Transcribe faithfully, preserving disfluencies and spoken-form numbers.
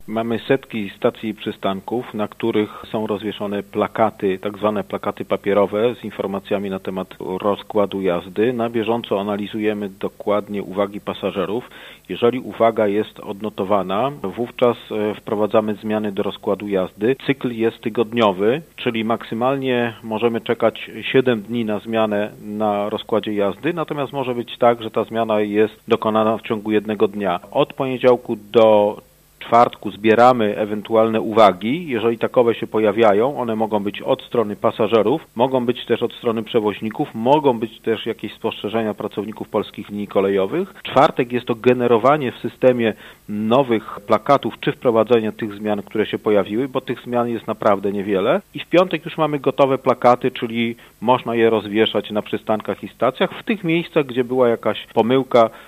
Mamy setki stacji i przystanków, na których są rozwieszone plakaty, tak zwane plakaty papierowe z informacjami na temat rozkładu jazdy. Na bieżąco analizujemy dokładnie uwagi pasażerów. Jeżeli uwaga jest odnotowana, wówczas wprowadzamy zmiany do rozkładu jazdy. Cykl jest tygodniowy, czyli maksymalnie możemy czekać siedem dni na zmianę na rozkładzie jazdy, natomiast może być tak, że ta zmiana jest dokonana w ciągu jednego dnia. Od poniedziałku do czwartku zbieramy ewentualne uwagi. Jeżeli takowe się pojawiają, one mogą być od strony pasażerów, mogą być też od strony przewoźników, mogą być też jakieś spostrzeżenia pracowników polskich linii kolejowych. W czwartek jest to generowanie w systemie nowych plakatów, czy wprowadzenie tych zmian, które się pojawiły, bo tych zmian jest naprawdę niewiele. I w piątek już mamy gotowe plakaty, czyli można je rozwieszać na przystankach i stacjach, w tych miejscach, gdzie była jakaś pomyłka